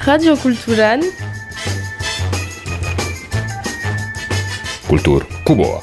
Radio Kulturan Kultur Kuboa.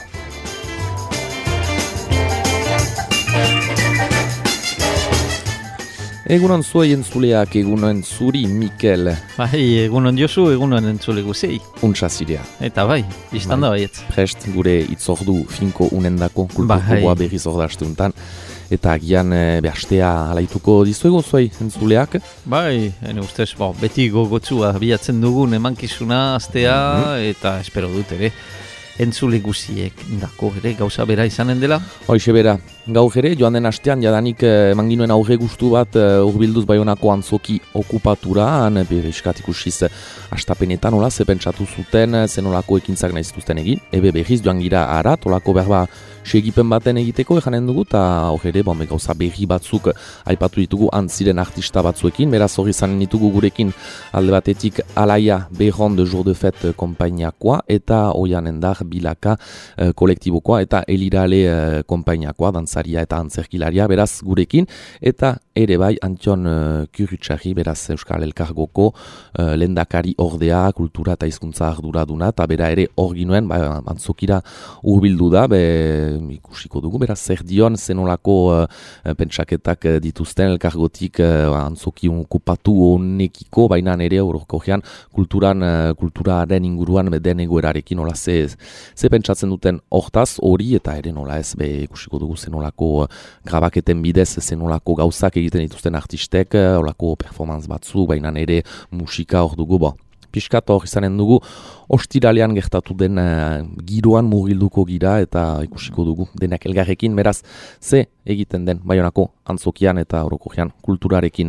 Egunon zuei entzuleak, egunon zuri, Mikel. Bai, egunon Josu, egunon entzule guzei. Untsa zirea. Eta bai, biztan da baietz. Prest gure itzordu finko unendako Kultur Kuboa berriz ordaste untan. Eta agian behastea alaituko dizuegu zuei entzuleak. Bai, ene ustez, beti gogotzua bilatzen dugun emankizuna astea, eta espero dut ere. Entzule guziek dako ere gauza bera izanen dela? Hoixe bera, gaur ere, joan den astean jadanik eman ginuen aurre gustu bat urbilduz Baionako antzoki okupatura, berrizkat ikusiz astapenetan, hola, ze pentsatu zuten, zenolako ekintzak nahi zituzten egin, ebe berriz joan gira arat, holako berba segipen baten egiteko ejanen dugu, eta hor ere, gauza berri batzuk aipatu ditugu antziren artista batzuekin, beraz hori zanen ditugu gurekin alde batetik Alaia Berron de Jour de Fête konpainiakoa, eta Oianendar Bilaka kolektibokoa, eta Elirale konpainiakoa, dantzaria eta antzerkilaria, beraz gurekin, eta ere bai Antion Kurutxarri, beraz Euskal Elkargoko lehendakari ordea, kultura eta hizkuntza arduraduna, eta bera ere hor ginuen, antzokira hurbildu da, ikusiko dugu, beraz zer dion zenolako pentsaketak dituzten elkargotik antzoki okupatu honekiko, baina ere orokorrean kulturaren inguruan den egoerarekin nola ze pentsatzen duten hortaz hori eta ere nola ez ikusiko dugu zenolako grabaketen bidez zenolako gauzak egiten dituzten artistek, horlako performance batzu, baina ere musika hor dugu, piskat hor izanen dugu, ostiralean gertatu den giroan mugilduko gira eta ikusiko dugu denak elgarrekin, beraz, ze egiten den Baionako antzokian eta orokorrean kulturarekin.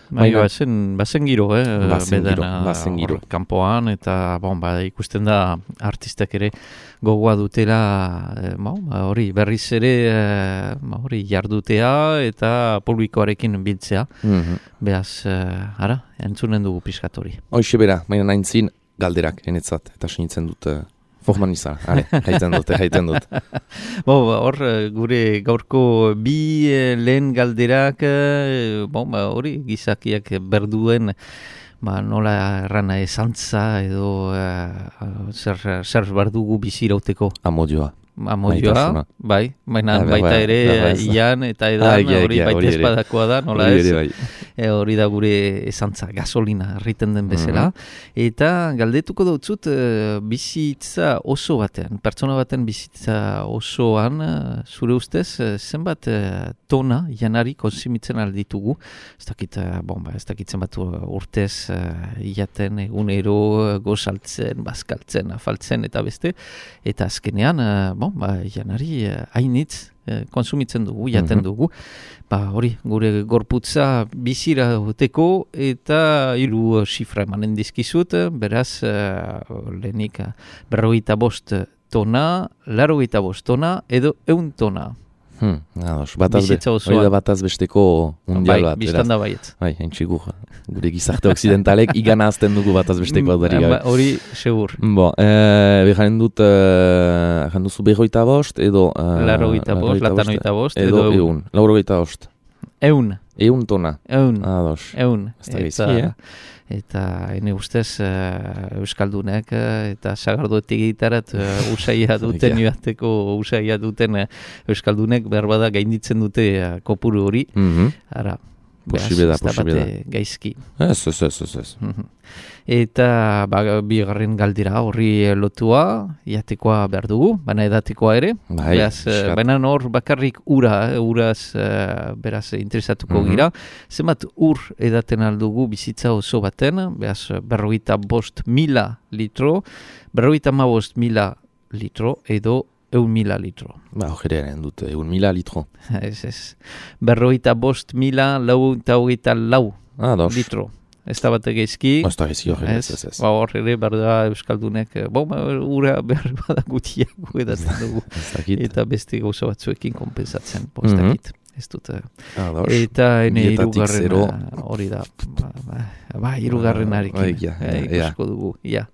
Bazen giro, bazen giro. Kanpoan, eta ikusten da artistak ere gogoa dutela, hori berriz ere hori jardutea eta publikoarekin biltzea. Beaz, entzunen dugu piskat hori. Hoixe bera, baina naintzin galderak enetzat, eta sinitzen dut forman izan, jaiten dut. Hor, gure gaurko bi lehen galderak, hori gizakiak berduen, nola errana esantza edo zer berdugu bizirauteko. Amodioa. Amodioa, bai, baita ere ian eta edan hori baita espadakoa da, nola ez, hori da gure esantza, gasolina erriten den bezala, eta galdetuko dautzut bizitza oso batean, pertsona baten bizitza osoan, zure ustez, zenbat tona janari konsumitzen alditugu, ez dakitzen bat urtez iaten egunero gozaltzen, bazkaltzen, afaltzen eta beste, eta azkenean, janari hainitz konsumitzen dugu, jaten dugu. Hori, gure gorputza bizira duteko eta 3 xifra emanen dizkizut, beraz, lehenik 45 tona, 85 tona edo 100 tona. Hori da bataz besteko mundial bat. Biztan da baietz. Haintxigur, gure gizarte occidentalek igana azten dugu bataz besteko bat dari gabe. Hori, segur. Jaren duzu 45 edo... 85, 85 edo 100. 85. 100. 100 tona. 100. Ez da gizki, Eta ene ustez Euskaldunek eta sagardoetik egitarat usaia duten, joateko usaia duten Euskaldunek berbada gainditzen dute kopuru hori. Ara, posible da. Gaizki. Ez. Eta bigarren galdera horri lotua, jatekoa behar dugu, baina edatekoa ere. Baina hor bakarrik uraz beraz interesatuko gira. Zenbat edaten aldugu bizitza oso baten, beraz 45.000 litro, 45.000 litro edo 1.000 litro. Hori dut, 1.000 litro. Ez. 45.000 litro. Ez da bat egizki. Ez da egizki hori. Hor ere, berda Euskaldunek, ura behar bada gutiago edatzen dugu. Eta beste gauza batzuekin kompensatzen, postakit. ez dut. Eta ene irugarren hori da. Irugarren harekin. Ikusko dugu,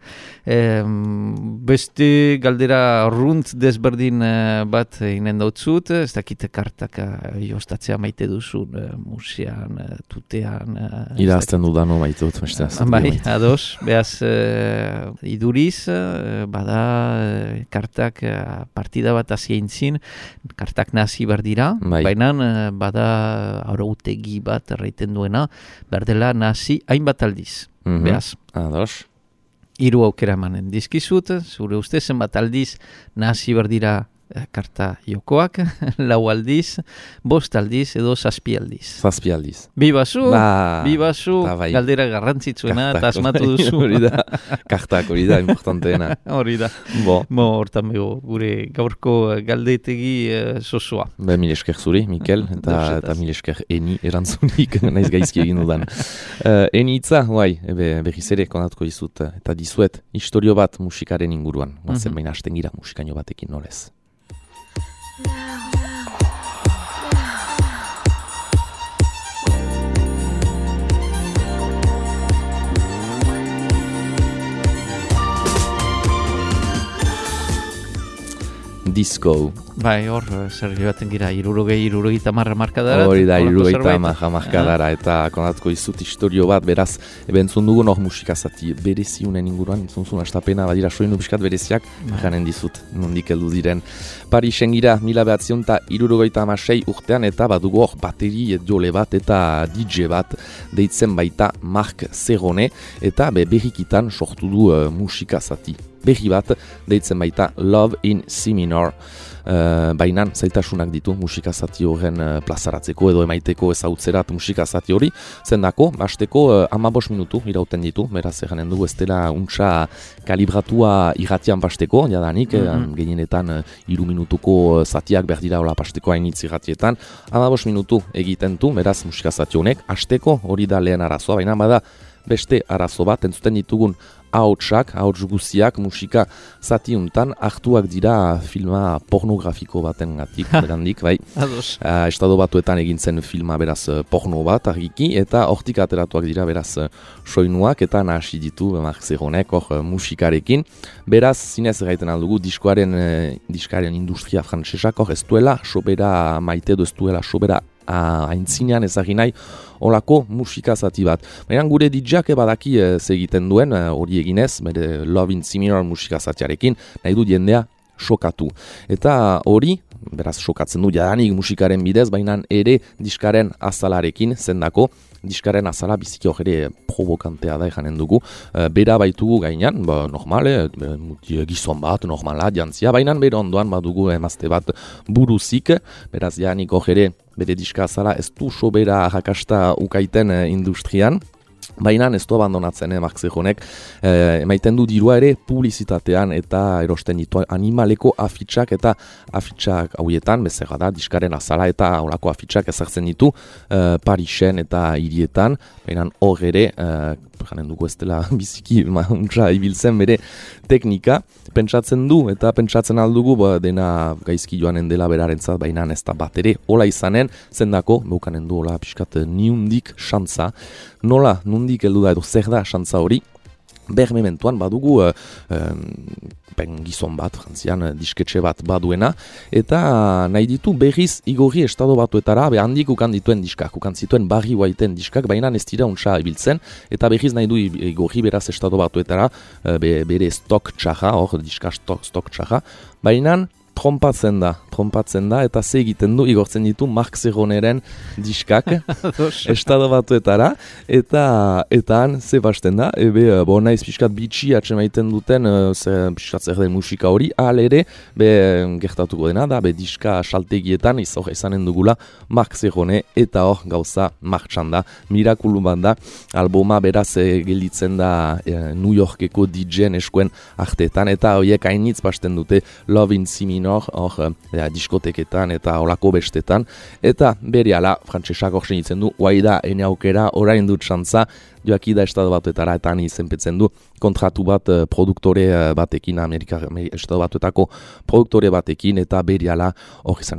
beste galdera runt desberdin bat inen dautzut, ez dakit kartak jostatzea maite duzun, musian, tutean. Irazten dudano maite dut. Ados, behaz iduriz, bada kartak partida bat azien kartak nazi berdira, baina bada arautegi bat erraiten duena, berdela nazi hainbat aldiz. Behaz. Ados. 3 aukera emanen dizkizut, zure ustez zenbat aldiz nazi berdira karta jokoak, 4 aldiz, 5 aldiz edo 7 aldiz. 7 aldiz. Bibazu, galdera garrantzitsuena eta asmatu duzu. Hori da, kartak hori da, importanteena. Hori da. Hortan bego, gure gaurko galdetegi sosoa. Mil esker zuri, Mikel, eta mil esker eni erantzunik, naiz gaizki egin dudan. Eni itza, berriz ere konatuko izut, eta dizuet, historio bat musikaren inguruan. Zer baina hasten gira musikaino batekin nolez. Disco. Hor, zer joaten gira, 60 markadara. Hori da, 60 markadara, eta konatuko izut historio bat, beraz, ebentzun dugu nog musikazati bereziunen inguruan, entzunzun astapena, badira soinu biskat bereziak, janen dizut, nondik heldu diren. Parisen gira, 1966 urtean, eta badugu hor bateri jole bat, eta DJ bat, deitzen baita Mark Cerrone, eta berrikitan sortu du musikazati. Berri bat, deitzen baita Love in C minor. Bainan zaitasunak ditu musikazati horren plazaratzeko edo emaiteko ezautzerat musikazati hori. Zendako, hasteko 15 minutu irauten ditu, beraz eganen dugu ez dela untsa kalibratua irratian pasteko, jadanik, gehienetan 3 minutuko zatiak berdira hola pasteko hainitz irratietan. 15 minutu egiten du, beraz musikazati honek, hasteko hori da lehen arazoa, baina bada beste arazo bat, entzuten ditugun ahots guziak musika zatiuntan hartuak dira filma pornografiko baten gatik, berandik, bai. Estado batuetan egintzen filma beraz porno bat argiki, eta hortik ateratuak dira beraz soinuak, eta nahasi ditu Mark Cerronek hor musikarekin. Beraz, zinez gaiten aldugu, diskaren industria frantsesak hor ez duela sobera maite, ez duela sobera aintzinean ezagin nahi olako musikazati bat. Baina gure DJak badaki egiten duen, hori eginez, bere Love in C minor musikazatiarekin, nahi du jendea sokatu. Eta hori, beraz sokatzen du jadanik musikaren bidez, baina ere diskaren azalarekin zendako, diskaren azala biziki hor ere provokantea da janen dugu. Bera baitugu gainan, normale, gizon bat, normala, jantzia, baina bera ondoan badugu emazte bat buruzik, beraz jadanik hor ere bere diska azala ez du sobera jakasta ukaiten industrian, baina ez du abandonatzen Mark Cerronek, emaiten du dirua ere publizitatean eta erosten ditu animaleko afitxak eta afitxak hauietan, bezera da, diskaren azala eta holako afitxak ezartzen ditu Parisen eta hirietan, baina hor ere, janen dugu ez dela biziki untsa ibiltzen bere teknika, pentsatzen du eta pentsatzen aldugu dena gaizki joanen dela berarentzat, baina ez da bat ere hola izanen, zendako, beukanen du hola pixkat niundik xantza, nola nundik heldu da edo zer da xantza hori, bermementuan badugu gizon bat, frantzian disketxe bat baduena, eta nahi ditu berriz igorri estado batuetara, handik ukan dituen diskak, ukan zituen Barry Whiteen diskak, baina ez dira untsa ibiltzen, eta berriz nahi du igorri beraz estado batuetara, bere stok txaja, hor diska stok txaja, baina trompatzen da, eta ze egiten du, igortzen ditu Mark Cerroneren diskak, estado batuetara, eta han, ze basten da, naiz pixkat bitxi atsemaiten duten, pixkat zer den musika hori, ahal ere, gertatuko dena da, diska saltegietan, izanen dugula, Mark Cerrone, eta hor gauza martxan da, mirakulu bat da, albuma beraz gelditzen da New Yorkeko DJ-en eskuen artetan, eta horiek hainitz basten dute Love in C minor, hor diskoteketan eta olako bestetan, eta berehala frantsesak hor senitzen du, guai da, ene aukera, orain dut xantza, joaki da estado batuetara, eta ni izenpetzen du kontratu bat produktore batekin, estado batuetako produktore batekin, eta berehala hor izanen da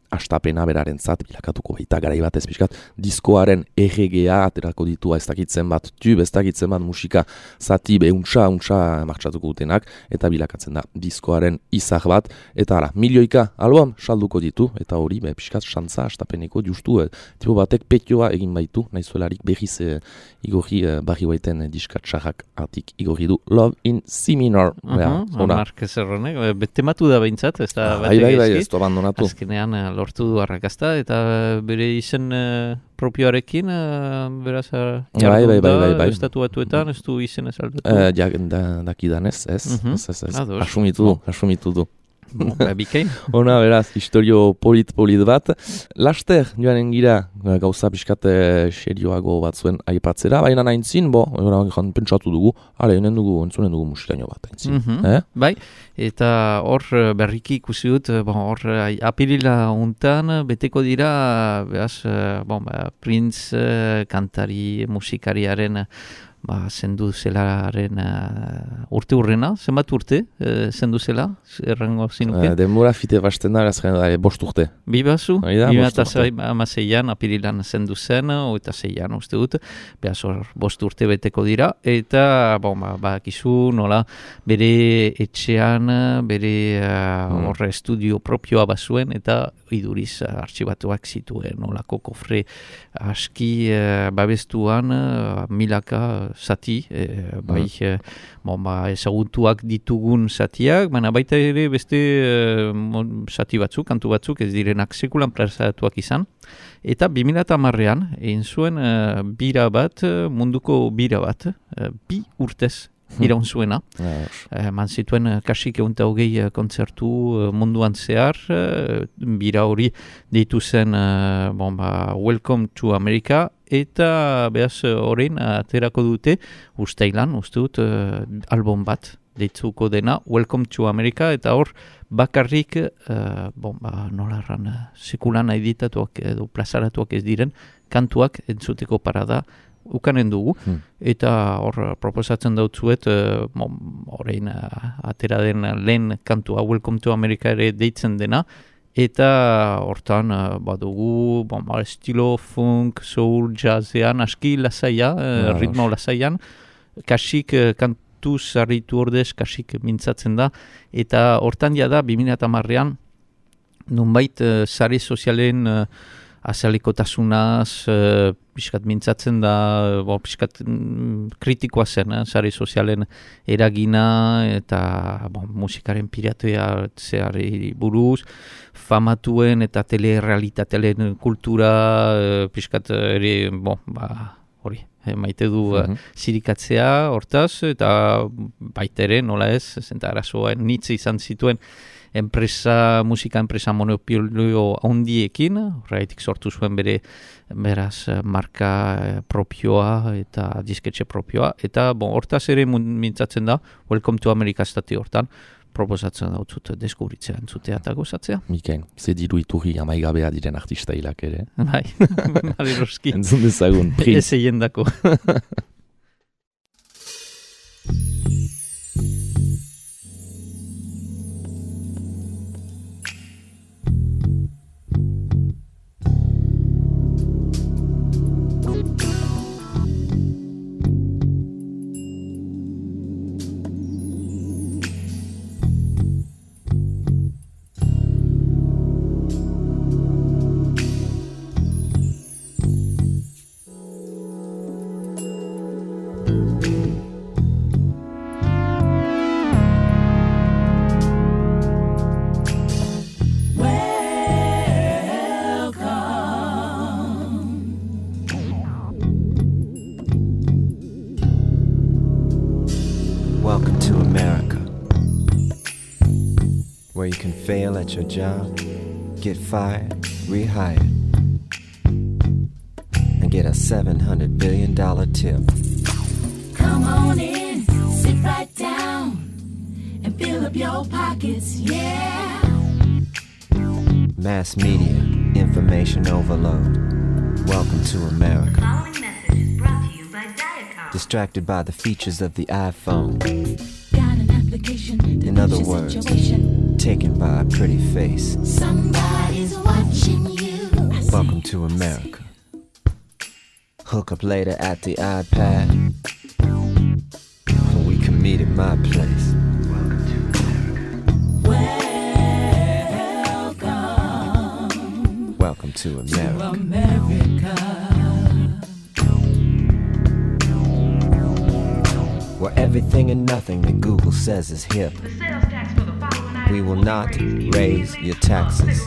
astapena berarentzat bilakatuko baita garai batez pixkat diskoaren erregea aterako ditua ez dakitzen bat tube, ez dakitzen bat musika zati untsa martxatuko dutenak eta bilakatzen da diskoaren izar bat eta ara, milioika album salduko ditu eta hori pixkat xantza astapeneko justu tipo batek petioa egin baitu nahizuelarik behiz igorri barri baiten diskatsarrak atik igorri du Love in C minor. Mark Zerronek, tematu da behintzat, ez da bat bai, ez du abandonatu. Azkenean lortu du arrakazta eta bere izen propioarekin, beraz, bai. Estatu batuetan, ez du izen ez aldatu. Dakidanez, ez. Asumitu du. Bikain. Ona, beraz, historio polit bat. Laster, joanen gira, gauza pixkat serioago batzuen aipatzera, baina naintzin, pentsatu dugu, entzunen dugu musikaino bat, aintzin. Bai, eta hor berriki ikusi dut, hor apirila untan, beteko dira, beraz, Prince kantari, musikariaren, zendu zelaren urte urrena, zenbat urte zendu zela, errango zinuke? Denbora fite basten da, bost urte. Bibazu, 2006an apirilan zendu zen, eta 6an uste dut, behaz hor bost urte beteko dira, eta bakizu nola bere etxean, bere horre estudio propioa bazuen, eta iduriz artxibatuak zituen, nolako kofre aski babestuan milaka zati, ezagutuak ditugun zatiak, baina baita ere beste zati batzuk, kantu batzuk ez direnak sekulan plazatuak izan. Eta 2010an egin zuen bira bat, munduko bira bat, 2 urtez iraun zuena. Man zituen kasik 120 kontzertu munduan zehar, bira hori deitu zen Welcome to America, eta behaz horrein aterako dute usteilan, uste dut album bat deitzuko dena Welcome to America, eta hor bakarrik nolarran sekulan editatuak edo plazaratuak ez diren kantuak entzuteko parada ukanen dugu, eta hor proposatzen dautzuet horrein atera den lehen kantua Welcome to America ere deitzen dena, eta hortan badugu estilo funk, soul, jazzean, aski lasaia, ritmo lasaian, kasik kantu zarritu ordez, kasik mintzatzen da, eta hortan jada 2010an nunbait sare sozialen azalekotasunaz pixkat mintzatzen da, pixkat kritikoa zen, sare sozialen eragina eta musikaren pirateatzeari buruz, famatuen eta telerealitatearen kultura pixkat ere, hori, maite du zirikatzea hortaz, eta baitere, nola ez, zenta arazoa nitze izan zituen musika enpresa monopolio handiekin, horretik sortu zuen beraz marka propioa eta disketxe propioa, eta hortaz ere mintzatzen da, Welcome to America estati hortan, proposatzen dautzut deskubritzea, entzutea eta gozatzea. Mikain, ze diru iturri amaigabea diren artista hilak ere. Bai, Maleroski. Entzun dezagun, Prince. Ez egin dako. Welcome to America, where you can fail at your job, get fired, rehired, and get a $700 billion tip. Come on in, sit right down, and fill up your pockets, yeah. Mass media, information overload. Welcome to America. Following message is brought to you by Diacom. Distracted by the features of the iPhone. Got an application. In other words, taken by a pretty face. Somebody's watching you. Welcome to America. Hook up later at the iPad, or we can meet at my place. Welcome to America. Where everything and nothing that Google says is hip. We will not raise your taxes.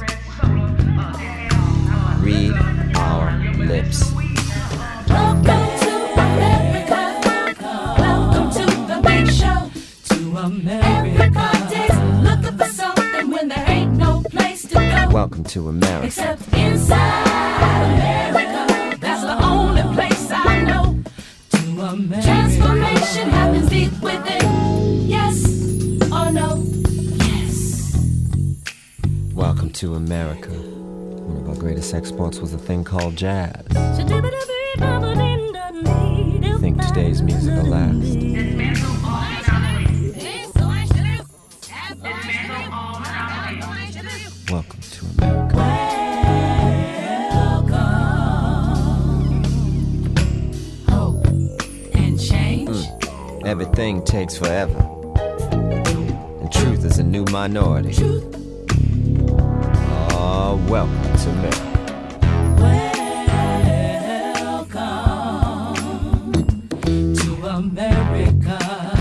Read our lips. Welcome to America. Welcome to the big show. To America. Everybody's looking for something when there ain't no place to go. Welcome to America. Except inside America. That's the only place I know. To America. Transformation happens deep within. Yes or no? Yes. Welcome to America. One of our greatest exports was a thing called jazz. Think today's music will last. Welcome to America. Welcome. Hope and change. Everything takes forever. And truth is a new minority. Truth. Oh, welcome to America. Welcome to America.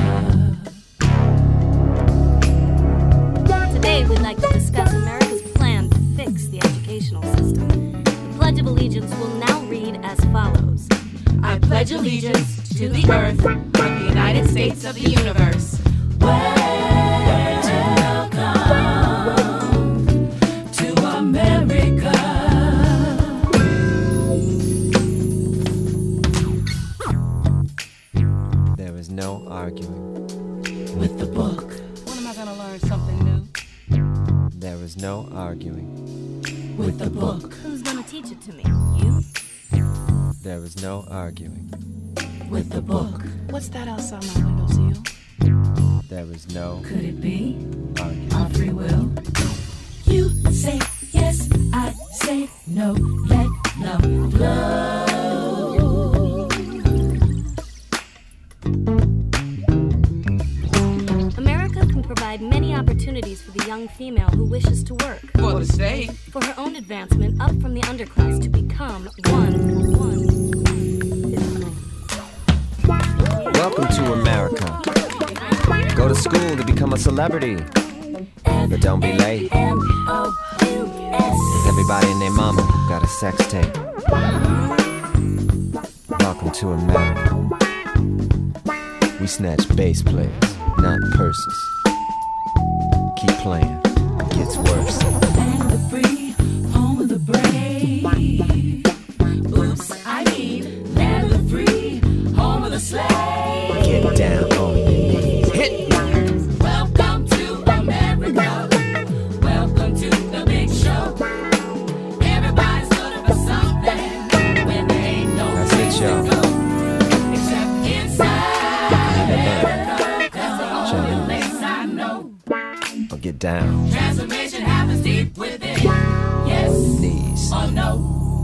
Today, we'd like to discuss America's plan to fix the educational system. The Pledge of Allegiance will now read as follows. I pledge allegiance to the earth of the United States of the universe. Welcome to America. There is no arguing With the book. When am I gonna learn something new? There is no arguing With the book. Who's gonna teach it to me? You? There is no arguing With the book. What's that outside my windowsill? There is no Could it be arguing. our free will? You say yes, I say no. Let love flow. America can provide many opportunities for the young female who wishes to work. For the state. For her own advancement up from the underclass to become one. Welcome to America. Go to school to become a celebrity. But don't be late. Cause everybody and their mama got a sex tape. Welcome to America. We snatch bass players, not purses. Keep playing, it gets worse. Land of the free, home of the brave. Oops, I mean, land of the free, home of the slave. Get down on your knees. Hit! Welcome to America. Welcome to the big show. Everybody's looking for something when there ain't no That's place it, to y'all. go. Except inside America. That's the only place I know. Or get down. Transformation happens deep within. Yes Knees. or no?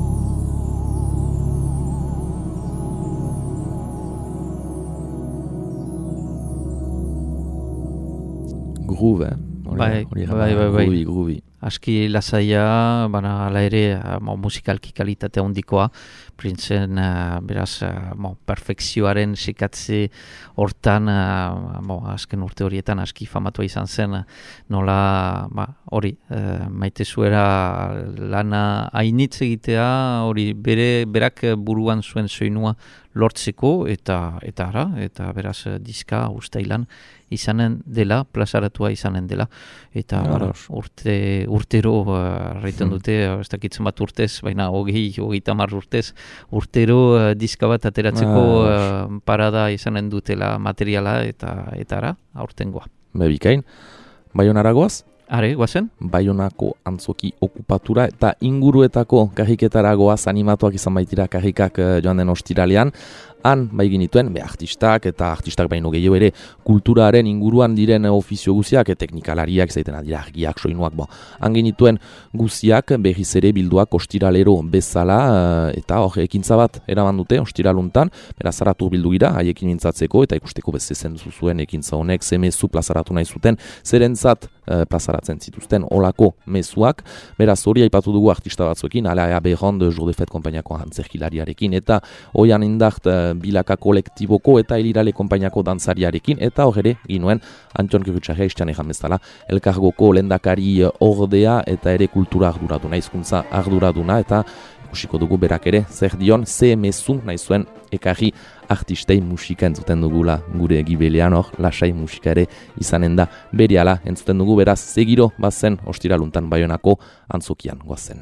Groove, Bai. Groovy. Aski lasaia, baina ala ere musikalki kalitatea handikoa, printzen beraz perfekzioaren sikatze hortan, azken urte horietan aski famatua izan zen, nola hori maite zuera lana hainitz egitea, hori berak buruan zuen soinua lortzeko eta beraz diska ustailan izanen dela, plazaratua izanen dela, eta urtero erraiten dute, ez dakitzen bat urtez, baina 30 urtez, urtero diska bat ateratzeko parada izanen dutela materiala eta aurtengoa. Bikain, Baionara goaz? Are, guazen? Baionako antzoki okupatura eta inguruetako karriketara goaz animatuak izan baitira karrikak joan den ostiralean. Han, bai ginituen, artistak eta artistak baino gehiago ere kulturaren inguruan diren ofizio guziak, teknikalariak, zaiten adira argiak, soinuak, han ginituen guziak berriz ere bilduak ostiralero bezala eta hor ekintza bat eraman dute ostiraluntan, beraz zaratu bildu gira, haiekin mintzatzeko eta ikusteko bezezen zuzuen ekintza honek, ze mezu plazaratu nahi zuten, zerentzat plazaratzen zituzten olako mezuak, beraz hori aipatu dugu artista batzuekin, Alaia Berrond, Jour de Fête konpainiako antzerkilariarekin, eta Oian Indart Bilaka kolektiboko eta Elirale konpainiako dantzariarekin, eta hor ere ginuen Antion Gurutxarria istean egan bezala, elkargoko lehendakari ordea eta ere kultura arduraduna, hizkuntza arduraduna, eta ikusiko dugu berak ere, zer dion, ze mezu nahi zuen ekarri artistei musika entzuten dugula gure gibelean hor, lasai musika ere izanen da berehala entzuten dugu, beraz, zegiro bazen ostiraluntan Baionako antzokian goazen.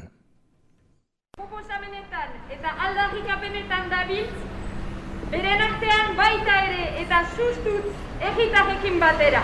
Proposamenetan eta aldarrikapenetan dabiltz, beren artean baita ere eta sustutz egitarrekin batera.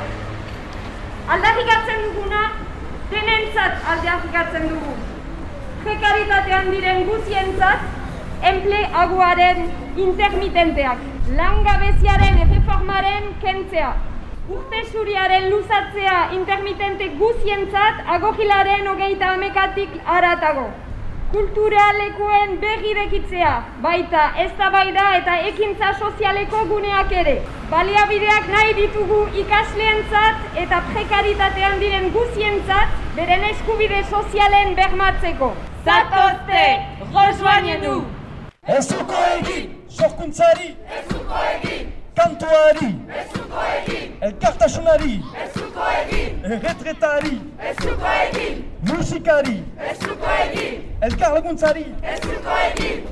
Aldarrikatzen duguna, denentzat aldarrikatzen dugu. Prekaritatean diren guzientzat, enpleaguaren intermitenteak, langabeziaren erreformaren kentzea, urte zuriaren luzatzea intermitente guzientzat agogilaren 30 haratago. Kulturalekuen berrirekitzea, baita eztabaida eta ekintza sozialeko guneak ere. Baliabideak nahi ditugu ikasleentzat eta prekaritatean diren guzientzat beren eskubide sozialen bermatzeko. Zatozte, rejoignez-nous! Ezuko egin, sorkuntzari! Ezuko egin! Kantuari! Ezuko egin! Elkartasunari! Ezuko egin! Erretretari! Ezuko egin! Musikari! Ezuko egin! Elkarlaguntzari! Ezuko egin!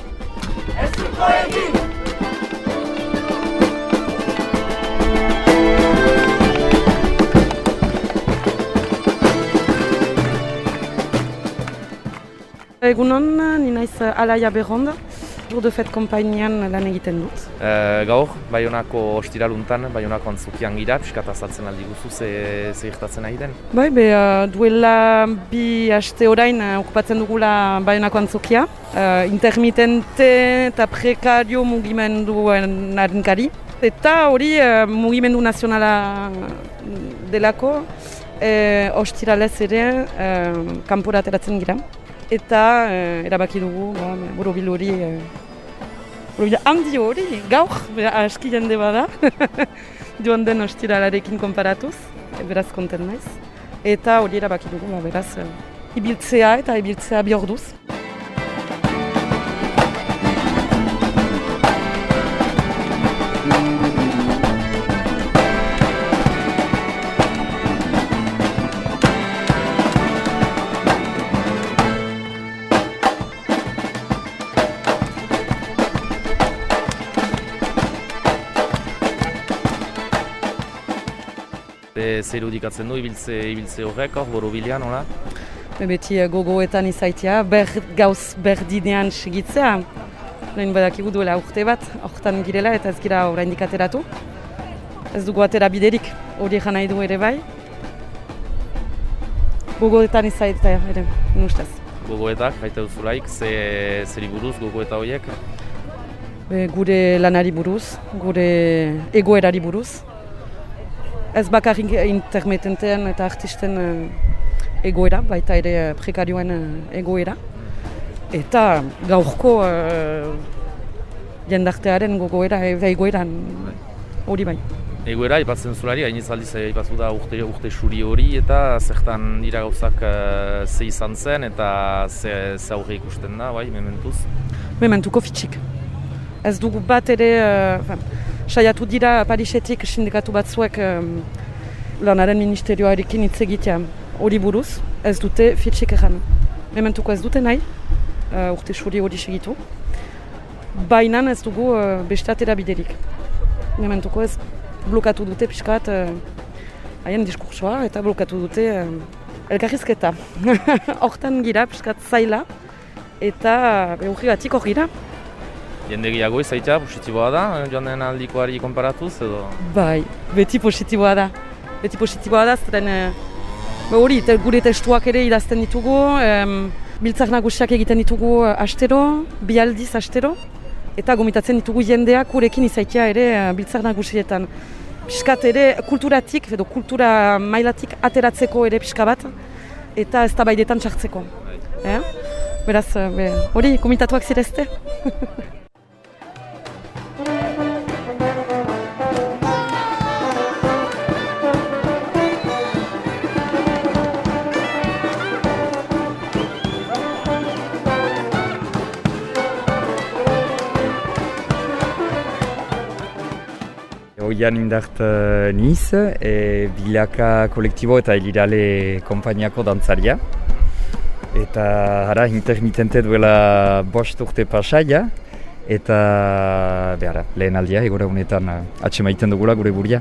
Ezuko egin! Egunon, ni naiz Alaia Berrond, Jour de Fête konpainian lan egiten dut. Gaur, Baionako ostiraluntan, Baionako antzokian gira, piskat azaltzen aldi guzu, ze gertatzen ari den? Bai, duela 2 aste orain okupatzen dugula Baionako antzokia. Intermitente eta prekario mugimenduaren arinkari. Eta hori mugimendu nazionala delako, ostiralez ere kanpora ateratzen gira. Eta erabaki dugu, borobil hori, handi hori, gaur, aski jende bada, joan den ostiralarekin konparatuz, beraz konten naiz. Eta hori erabaki dugu, beraz, ibiltzea eta ibiltzea bi orduz. Zer irudikatzen du ibiltze horrek, borobilean, hola? Beti gogoetan izaitia, gauz berdinean segitzea. Lehen badakigu duela urte bat, horretan girela eta ez gira oraindik ateratu. Ez dugu atera biderik, hori egan nahi du ere bai. Gogoetan izaitia ere, nustez. Gogoetak, baita duzulaik, zeri buruz gogoeta horiek? Gure lanari buruz, gure egoerari buruz. Ez bakarrik intermitentean eta artisten egoera, baita ere prekarioen egoera. Eta gaurko jendartearen gogoera, egoeran hori bai. Egoera, aipatzen zulari, hain izaldiz aipatu da urte suri hori, eta zertan dira gauzak ze izan zen, eta ze aurre ikusten da, bai, mementuz? Mementuko fitxik. Ez dugu bat ere, saiatu dira Parisetik sindikatu batzuek lanaren ministerioarekin hitz egitea hori buruz, ez dute fitxik egan. Mementuko ez dute nahi, urte suri hori segitu. Baina ez dugu beste atera biderik. Mementuko ez blokatu dute pixkat haien diskursoa eta blokatu dute elkarrizketa. Hortan gira pixkat zaila eta urrigatik hor gira. Jende gehiago izaita, positiboa da, joan den aldikoari konparatuz edo? Bai, beti positiboa da. Beti positiboa da, zeren Hori, gure testuak ere idazten ditugu, biltzar nagusiak egiten ditugu astero, 2 aldiz astero, eta gomitatzen ditugu jendeak gurekin izaitia ere biltzar nagusietan. Piskat ere kulturatik, edo kultura mailatik ateratzeko ere pixka bat, eta eztabaidetan txartzeko. Beraz, hori, komitatuak zirezte. Oian indart niz, bilaka kolektibo eta elirale konpainiako dantzaria. Eta hara, intermitente duela 5 urte pasaia, eta lehen aldia, egora honetan atxemaiten dugula gure buria.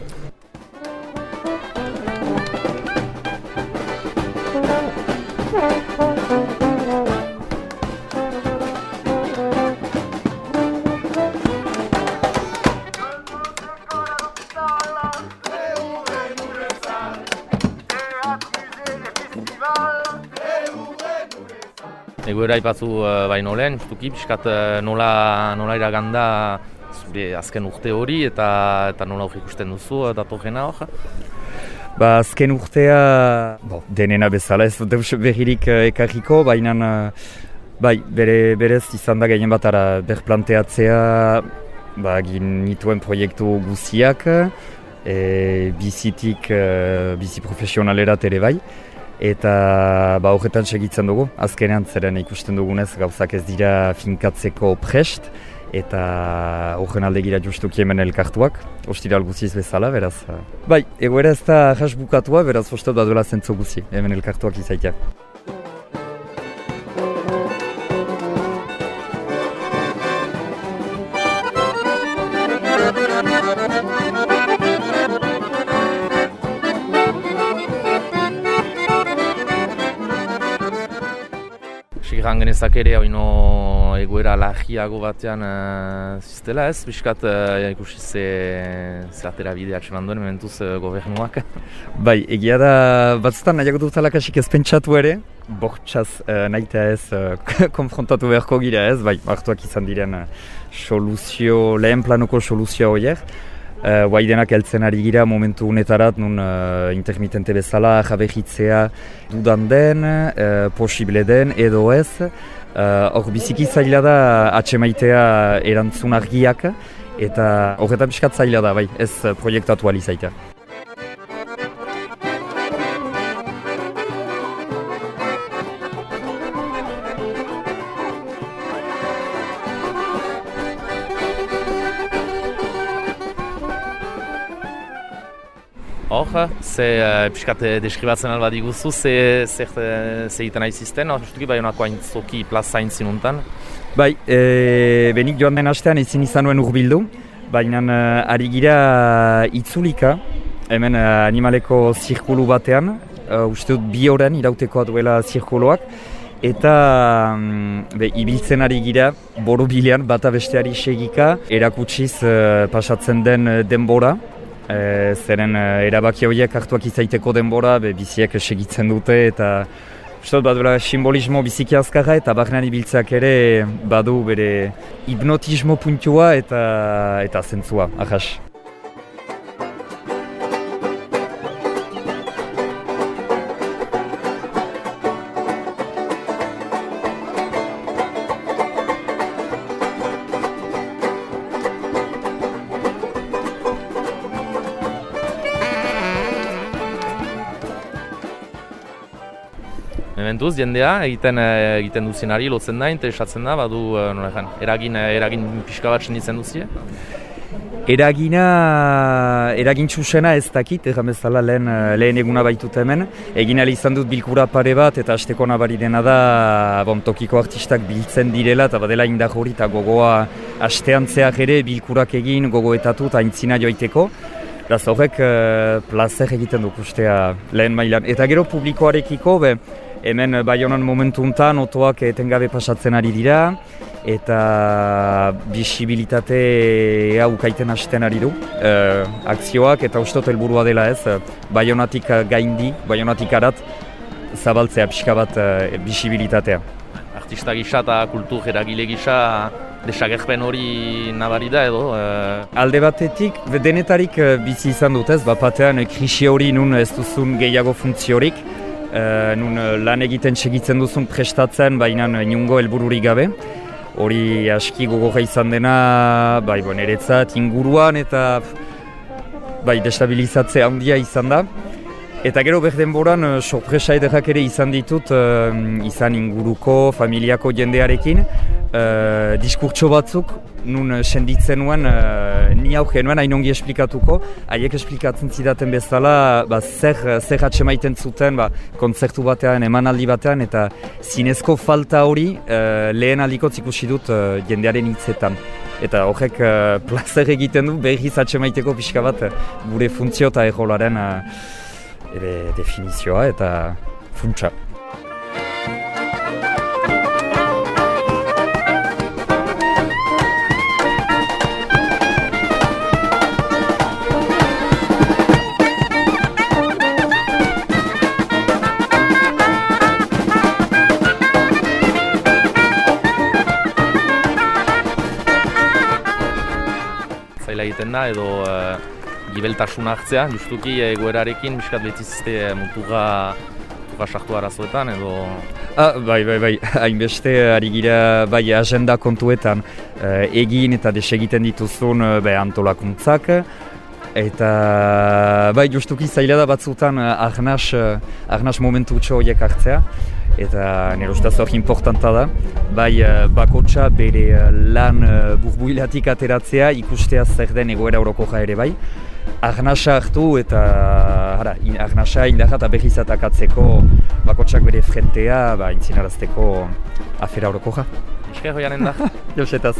Egoera ipatzu baino lehen, justuki, pixkat nola iraganda zure azken urte hori eta nola hori ikusten duzu datorrena hor? Azken urtea denena bezala ez deus berririk ekarriko, baina berez izan da gehien bat berplanteatzea egin nituen proiektu guziak, bizitik, bizi profesionalerat ere bai. Eta horretan segitzen dugu, azkenean zeren ikusten dugunez gauzak ez dira finkatzeko prest, eta horren alde gira justuki hemen elkartuak, ostiral guziz bezala, beraz. Egoera ez da jas bukatua, beraz ostot baduela zentzu guzi, hemen elkartuak izaitea. Sigan genezak ere egoera lagiago batean ziztela ez, biskat ikusi ze atera bidea atxeman duen mementuz gobernuak. Egia da batzutan nahiago dutalak asik ez pentsatu ere, bortxaz nahitea ez konfrontatu beharko gira ez, hartuak izan diren lehen planuko soluzio horiek. Denak heltzen ari gira momentu unetarat nun intermitente bezala jabehitzea dudan den, posible den edo ez. Hor biziki zaila da atxemaitea erantzun argiak eta horretan pixkat zaila da, ez proiektatu alizaitea. Hor, pixkat deskribatzen alba diguzu, ze egiten aizizten, justuki honako haintzoki plaza haintzinuntan? Benik joan den astean ezin izan nuen urbildu, baina ari gira itzulika, hemen animaleko zirkulu batean, uste dut 2 horan irautekoa duela zirkuluak, eta ibiltzen ari gira borobilean bata besteari segika, erakutsiz pasatzen den denbora, zeren erabaki horiek hartuak izaiteko denbora, biziek segitzen dute eta uste dut baduela simbolismo biziki azkarra eta barnean ibiltzeak ere badu bere hipnotismo puntua eta zentzua, ahas. Mementuz, jendea egiten duzenari lotzen da, interesatzen da, badu eragin pixka bat senditzen duzie? Eragin txusena ez dakit, egan bezala lehen eguna baitut hemen. Egin ali izan dut bilkura pare bat eta hasteko nabari dena da tokiko artistak biltzen direla eta badela indar hori eta gogoa asteantzeak ere bilkurak egin gogoetatu eta aintzina joiteko. Beraz horrek plazer egiten duk ustea lehen mailan. Eta gero publikoarekiko Hemen Baionan momentu untan otoak etengabe pasatzen ari dira, eta bisibilitate ukaiten hasten ari du. Akzioak eta ustot helburua dela ez, Baionatik gaindi, Baionatik arat, zabaltzea pixka bat bisibilitatea. Artista gisa eta kultur eragile gisa desagerpen hori nabari da edo? Alde batetik, denetarik bizi izan dut ez, batean krisi hori nun ez duzun gehiago funtziorik, nun lan egiten segitzen duzun prestatzen, baina inungo helbururik gabe. Hori aski gogorra izan dena, niretzat inguruan eta destabilizatze handia izan da. Eta gero berdenboran sorpresa ederrak ere izan ditut, izan inguruko, familiako jendearekin, diskurtso batzuk, nun senditzen nuen, ni hau genuen hain ongi esplikatuko, haiek esplikatzen zidaten bezala, zer atsemaiten zuten kontzertu batean, emanaldi batean, eta zinezko falta hori lehen aldikotz ikusi dut jendearen hitzetan. Eta horrek plazer egiten du, berriz atsemaiteko pixka bat gure funtzio eta errolaren definizioa eta funtsa. Zaila egiten da edo gibeltasun hartzea, justuki egoerarekin miskat betzizte mutuga sartu arazoetan edo... Bai, hainbeste ari gira agenda kontuetan egin eta desegiten dituzun antolakuntzak. Eta justuki zaila da batzutan arnas momentutxo horiek hartzea. Eta nire ustez hori importanta da, bakotxa bere lan burbuilatik ateratzea ikustea zer den egoera orokoja ere bai. Arnasa hartu eta arnasa indarra eta berriz atakatzeko bakotxak bere frentea intzinarazteko afera orokoja. Esker hoianen da. Josetaz.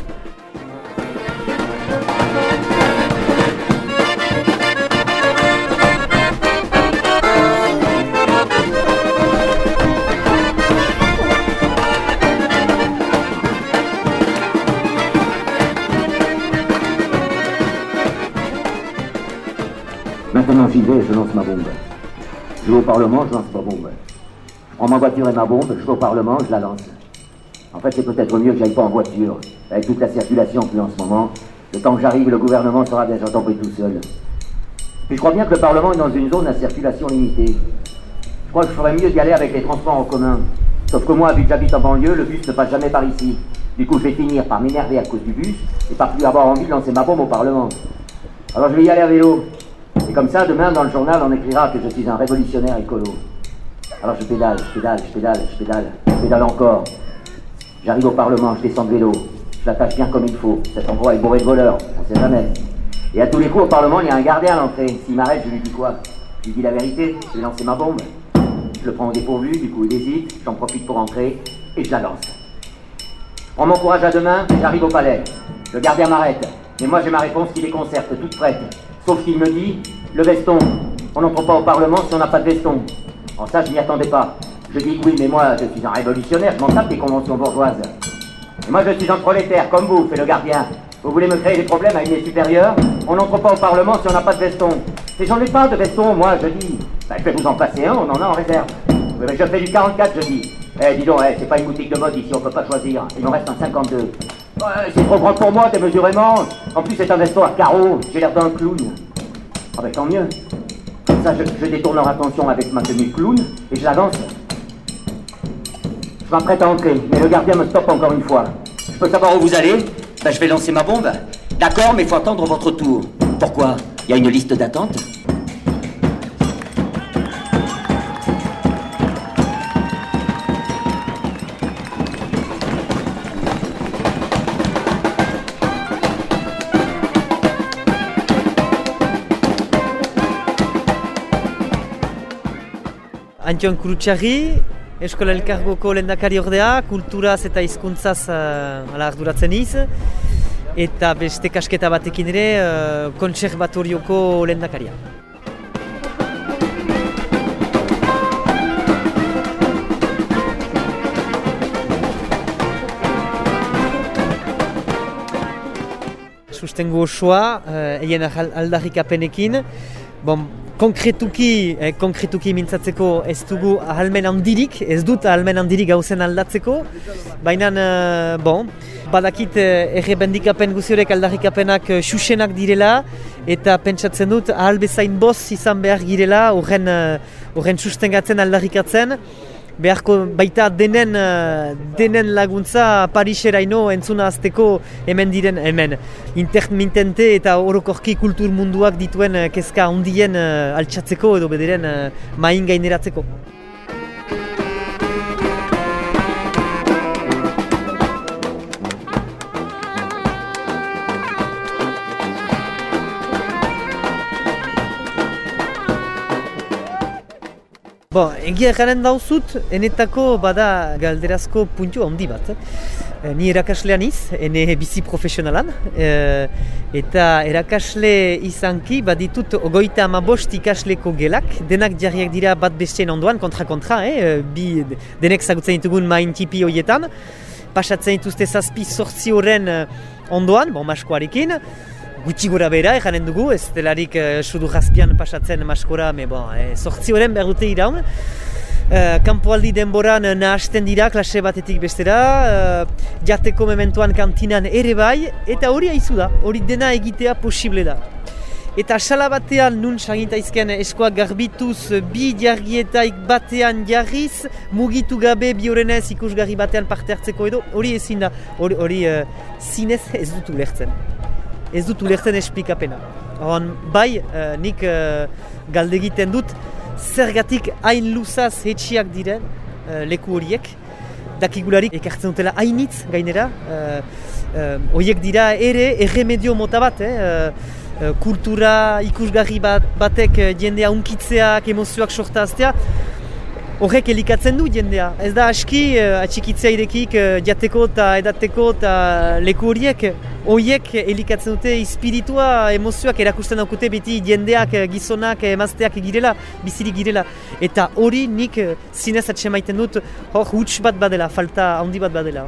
Maintenant j'y vais, je lance ma bombe. Je vais au Parlement, je lance ma bombe. Je prends ma voiture et ma bombe, je vais au Parlement, je la lance. En fait, c'est peut-être mieux que j'aille pas en voiture. Avec toute la circulation qu'il y a en ce moment, le temps que j'arrive, le gouvernement sera déjà tombé tout seul. Puis je crois bien que le Parlement est dans une zone à circulation limitée. Je crois que je ferais mieux d'y aller avec les transports en commun. Sauf que moi, vu que j'habite en banlieue, le bus ne passe jamais par ici. Du coup, je vais finir par m'énerver à cause du bus et par plus avoir envie de lancer ma bombe au Parlement. Alors je vais y aller à vélo. Et comme ça, demain, dans le journal, on écrira que je suis un révolutionnaire écolo. Alors je pédale encore. J'arrive au Parlement, je descends de vélo. Je l'attache bien comme il faut. Cet endroit est bourré de voleurs, on sait jamais. Et à tous les coups, au Parlement, il y a un gardien à l'entrée. S'il m'arrête, je lui dis quoi? Je lui dis la vérité, je vais lancer ma bombe. Je le prends au dépourvu, du coup il hésite, j'en profite pour entrer, et je la lance. Je prends mon courage à deux mains, j'arrive au palais. Le gardien m'arrête, mais moi j'ai ma réponse qui déconcerte, toute prête. Sauf qu'il me dit, le veston, on n'entre pas au Parlement si on n'a pas de veston. En ça, je m'y attendais pas. Je dis, oui, mais moi, je suis un révolutionnaire, je m'en tape des conventions bourgeoises. Et moi, je suis un prolétaire, comme vous, fait le gardien. Vous voulez me créer des problèmes avec mes supérieurs? On n'entre pas au Parlement si on n'a pas de veston. Et j'en ai pas de veston, moi, je dis. Je vais vous en passer un, on en a en réserve. Oui, mais je fais du 44, je dis. Dis donc, c'est pas une boutique de mode ici, on peut pas choisir. Il me reste un 52. C'est trop grand pour moi, démesurément. En plus, c'est un veston à carreaux, j'ai l'air d'un clown. Ah ben tant mieux. Comme ça, je détourne leur attention avec ma tenue clown et je l'avance. Je m'apprête à entrer, mais le gardien me stoppe encore une fois. Je peux savoir où vous allez? Ben je vais lancer ma bombe. D'accord, mais il faut attendre votre tour. Pourquoi? Il y a une liste d'attente? Antion Kurutxarri, Eskola Elkargoko lehendakari ordea, kulturaz eta hizkuntzaz arduratzen iz, eta beste kasketa batekin ere kontserbatorioko lehendakaria. sustengo osoa, eien aldarrikapenekin. Bon, konkretuki mintzatzeko ez dugu ahalmen handirik, ez dut ahalmen handirik gauzen aldatzeko, baina, badakit errebendikapen guziorek aldarrikapenak xuxenak direla, eta pentsatzen dut ahal bezain boz izan behar girela, horren sustengatzen aldarrikatzen, beharko baita denen laguntza Pariseraino entzuna azteko hemen intermitente eta orokorki kultur munduak dituen kezka handien altxatzeko edo bederen main gaineratzeko. Egia erranen dauzut, enetako bada galderazko puntu handi bat. Ni erakaslean ene bizi profesionalan, eta erakasle izanki baditut 35 ikasleko gelak, denak jarriak dira bat besteen ondoan, kontra, denek zagutzen ditugun main tipi horietan, pasatzen dituzte 7-8 horren ondoan, maskoarekin, gutxi gora bera, eranen dugu, ez delarik sudu jazpian pasatzen maskora, 8 horren behar dute iraun. Kanpoaldi denboran nahasten dira klase batetik bestera, jateko mementoan kantinan ere bai, eta hori haizu da, hori dena egitea posible da. Eta sala batean nun sagitaizken eskoak garbituz bi jargietaik batean jarriz, mugitu gabe bi horrenez ikusgarri batean parte hartzeko edo, hori ezin da, hori zinez ez dut ulertzen. Ez dut ulertzen esplikapena. Bai, nik galdegiten dut, zergatik hain luzaz hetxiak diren leku horiek, dakigularik ekartzen dutela hainitz gainera, horiek dira ere erremedio mota bat, kultura ikusgarri batek jendea unkitzeak, emozioak sortaztea, horrek elikatzen du jendea. Ez da aski atxikitzea irekik jateko eta edateko eta leku horiek elikatzen dute espiritua, emozioak erakusten daukute beti jendeak, gizonak, emazteak girela, bizirik girela. Eta hori nik zinez atxemaiten dut huts bat badela, falta handi bat badela.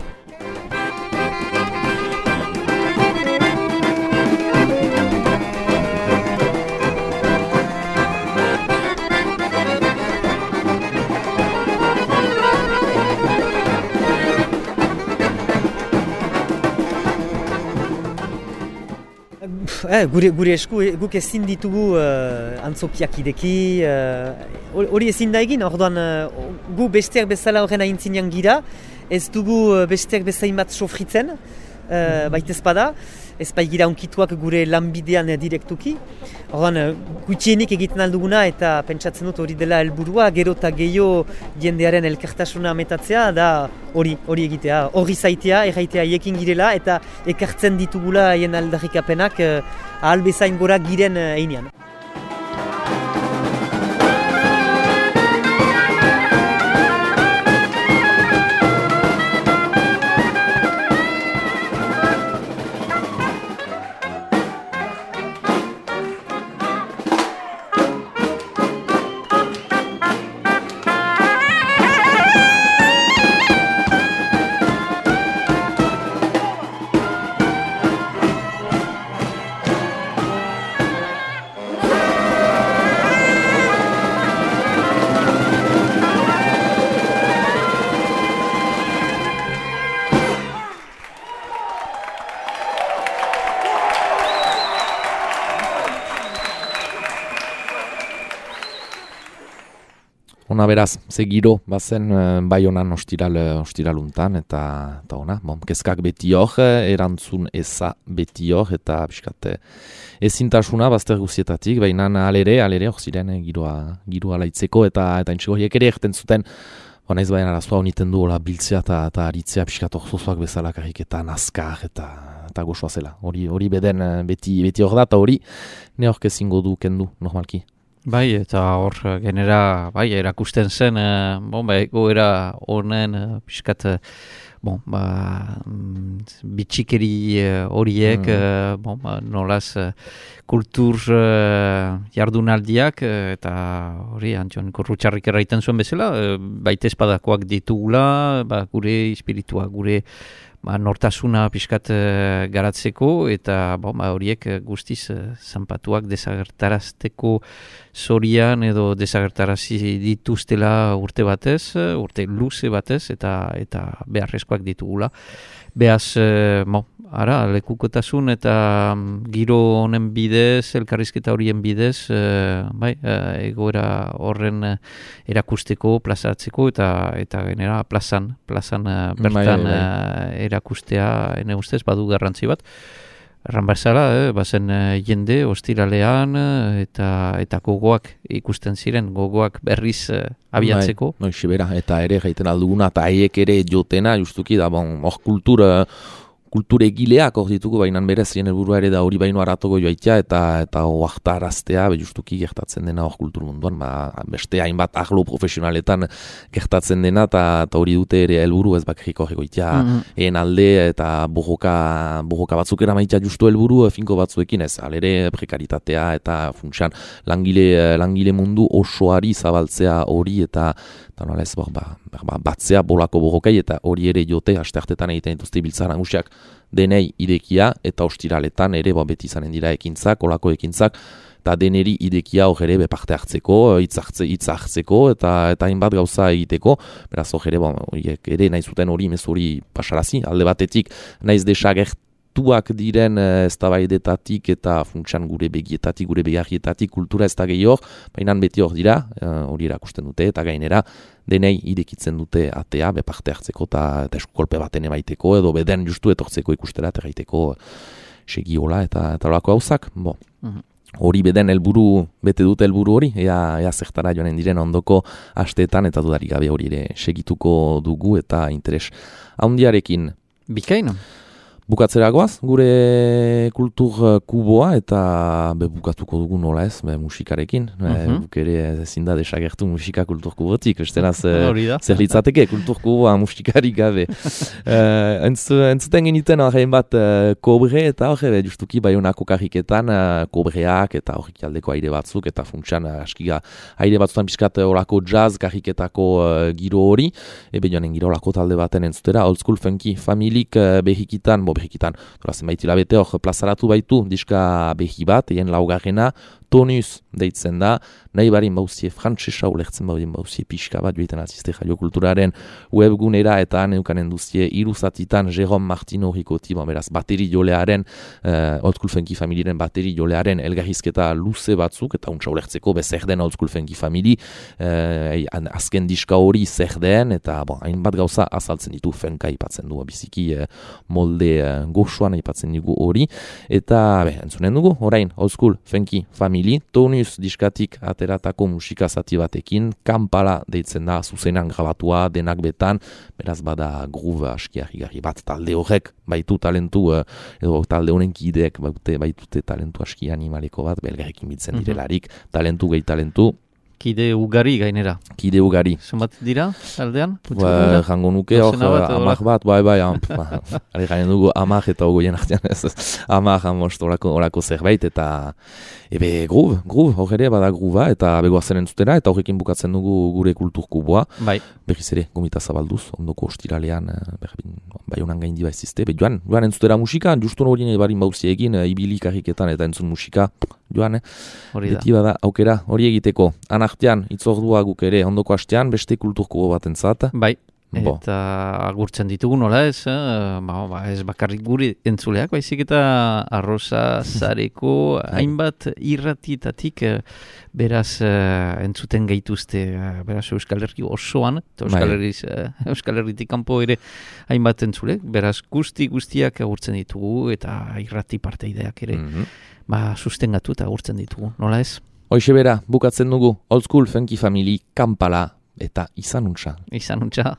Gure esku guk ezin ditugu antzokiak ideki, hori ezin da egin, orduan gu besteak bezala horren aintzinean gira, ez dugu besteak bezain bat sofritzen, baitez bada, ez bai gira unkituak gure lanbidean direktuki. Orduan, gutxienik egiten alduguna eta pentsatzen dut hori dela helburua, gero eta gehiago jendearen elkartasuna ametatzea, da hori egitea, hori zaitea, erraitea hiekin girela eta ekartzen ditugula haien aldarrikapenak ahal bezain gora giren einean. Ona beraz, zegiro bazen Baionan ostiraluntan eta ona, kezkak beti hor, erantzun eza beti hor eta pixkat ezintasuna bazter guzietatik, baina alere hor ziren giroa laitzeko eta intxego horiek ere egiten zuten, naiz baina arazua honiten du biltzea eta aritzea pixkat hor zozoak bezala karriketan azkar eta gozoa zela. Hori beden beti hor da eta hori ne hork ezingo du kendu normalki. Bai, eta hor genera erakusten zen, goera honen pixkat bitxikeri horiek, nolaz kultur jardunaldiak, eta hori, Antxon Korrutxarrik erraiten zuen bezala, baita espadakoak ditugula, gure espiritua, gure nortasuna pixkat garatzeko, eta horiek guztiz zanpatuak desagertarazteko zorian edo desagertarazi dituztela urte batez, urte luze batez, eta beharrezkoak ditugula. Beaz, lekukotasun eta giro honen bidez, elkarrizketa horien bidez, egoera horren erakusteko, plazatzeko, eta genera plazan bertan erakustea, ene ustez, badu garrantzi bat. Erran bezala, bazen jende, ostiralean, eta gogoak ikusten ziren, gogoak berriz abiatzeko. Xibera, eta ere gaiten alduguna, eta haiek ere jotena, justuki da, kultura egileak hor ditugu, baina berez zien helburua ere da hori baino aratogo joaitea eta oaktaraztea, justuki gertatzen dena hor kultur munduan, beste hainbat arlo profesionaletan gertatzen dena, eta hori dute ere helburu ez bakarrik hor egoitea ehen alde, eta borroka batzuk eramaitea justu helburu finko batzuekin ez, alere prekaritatea eta funtsean langile mundu osoari zabaltzea hori eta nola ez batzea bolako borrokai eta hori ere jote asteartetan egiten dituzte biltzar nagusiak denei idekia eta ostiraletan ere beti izanen dira ekintzak, olako ekintzak eta deneri idekia hor ere parte hartzeko, hitz hartzeko eta hainbat gauza egiteko, beraz hor ere nahi zuten hori mez hori pasarazi, alde batetik naiz desagertuak diren eztabaidetatik eta funtsan gure begietatik, gure beharrietatik kultura ez da gehi hor, baina beti hor dira, hori erakusten dute eta gainera denei irekitzen dute atea parte hartzeko eta eskukolpe baten emaiteko edo beden justu etortzeko ikustera eta gaiteko segiola eta olako gauzak. Hori beden helburu bete dute helburu hori, ea zertara joanen diren ondoko asteetan eta dudarik gabe hori ere segituko dugu eta interes handiarekin. Bikaino? Bukatzera goaz, gure kultur kuboa eta bukatuko dugu nola ez, musikarekin. Buk ere ezin da desagertu musika kultur kubotik, besteraz zer litzateke kultur kuboa musikarik gabe. Entzuten geniten horrein bat kobre eta horre, justuki Baionako karriketan kobreak eta horrik aldeko aire batzuk eta funtsan askiga aire batzutan pixkat horako jazz karriketako giro hori, joanen giro horako talde baten entzutera, Old School Funky Familik behikitan, zenbait hilabete hor plazaratu baitu diska behi bat, egin laugarrena, Tonus deitzen da, nahi barin bauzie frantsesa ulertzen baudien bauzie pixka bat joetan azizte jaio kulturaren webgunera eta neukanen duzie iruzatitan Jerome Martino Ricoti, beraz bateri jolearen, Old School Funky Familiaren bateri jolearen elgarrizketa luze batzuk, eta untsa ulertzeko zer den Old School Funky Family, azken diska hori zer den, eta hainbat gauza azaltzen ditu funka ipatzen du, biziki molde goxoan ipatzen dugu hori, eta entzunen dugu, orain Old School Funky Family, Tonus diskatik ateratako musika zati batekin, Kampala deitzen da, zuzenan grabatua, denak betan, beraz bada groove aski bat talde horrek, baitu talentu, edo talde honen kideek baitute talentu aski animaleko bat, belgarrekin bitzen direlarik, talentu gehi talentu. Kide ugari gainera. Kide ugari. Zenbat dira, aldean? Jango nuke hor, amak bat, ari garen dugu amak eta ogoien artean ez. Amak, amost, orako zerbait, eta groove, hor ere, bada groova, eta begoazen entzutera, eta horrekin bukatzen dugu gure kulturkuboa. Berriz ere, gomita zabalduz, ondoko ostiralean, Baionan gaindi baizizte. Joan entzutera musika, justun hori nahi barin bauzi egin, ibili karriketan eta entzun musika, joan, beti bada aukera hori egiteko. Anartean, itzordua guk ere, ondoko hastean, beste kulturkubo bat entzat. Eta agurtzen ditugu nola ez, ez bakarrik guri entzuleak, baizik eta Arrosa Zareko hainbat irratietatik beraz entzuten gaituzte, beraz Euskal Herri osoan, eta Euskal Herritik kanpo ere hainbat entzulek, beraz guztiak agurtzen ditugu eta irrati parteideak ere sustengatu eta agurtzen ditugu, nola ez? Hoixe bera, bukatzen dugu Old School Funky Family, Kampala eta izanuntza. Izanuntza.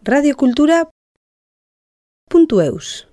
radiokultura.eus